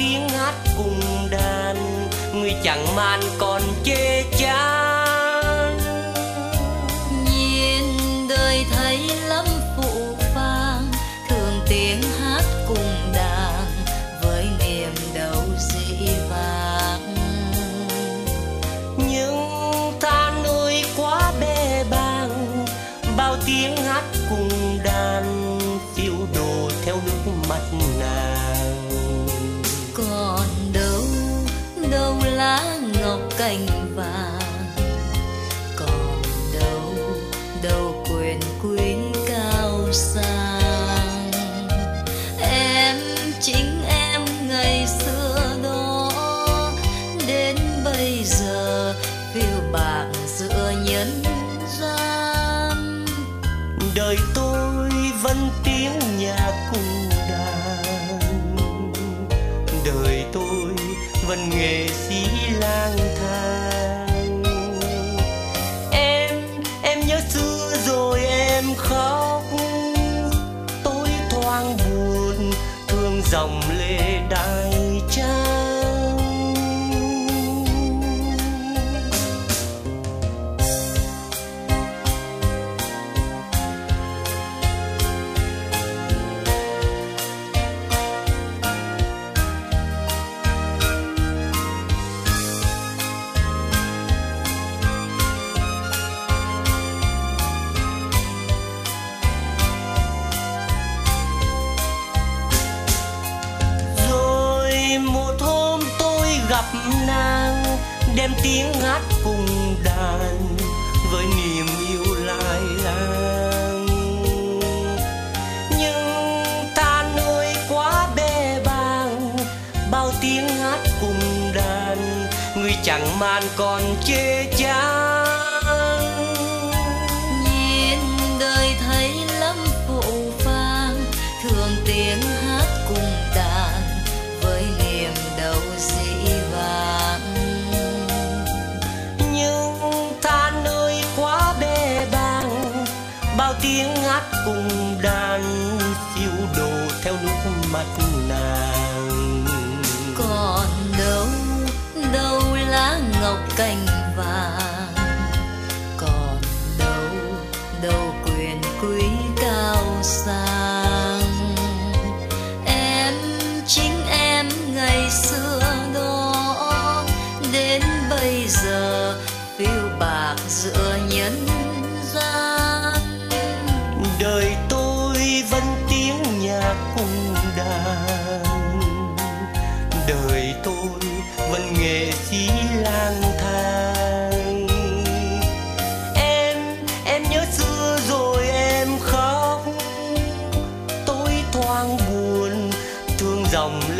tiếng hát cùng đàn, người chẳng màn còn chê chán. Nhìn đời thấy lắm phụ vang, thường tiếng hát cùng đàn với niềm đau dĩ vãng. Nhưng than ơi quá bề bàng, bao tiếng hát cùng đàn phiêu đồ theo nước mắt nàng. Còn đâu đâu lá ngọc cành vàng, còn đâu đâu quyền quý cao sang. Em chính em ngày xưa đó, đến bây giờ phiêu bạc giữa nhân gian. Đời tôi vẫn tiếng nhạc cùng đàn, đời tôi vẫn nghệ sĩ lang thang. Em nhớ xưa rồi em khóc, tôi thoáng buồn thương dòng lệ đai trang. Gặp nàng đem tiếng hát cùng đàn với niềm yêu lai lang. Nhưng than ơi quá bề bàng, bao tiếng hát cùng đàn người chẳng màn còn chê chán. Nhìn đời thấy lắm phụ vang, thường tiếng hát cùng đàn với niềm đau dĩ vãng. Nhưng than ơi quá bề bàng, bao tiếng hát cùng đàn phiêu đồ theo nước mắt nàng. Còn đâu đâu lá ngọc cành vàng, còn đâu đâu quyền quý cao sang. Em chính em ngày xưa đó, đến bây giờ phiêu bạc giữa nhân gian. Đời tôi vẫn tiếng nhạc cùng đàn, đời tôi vẫn nghệ sĩ lang thang. Em nhớ xưa rồi em khóc, tôi thoáng buồn thương dòng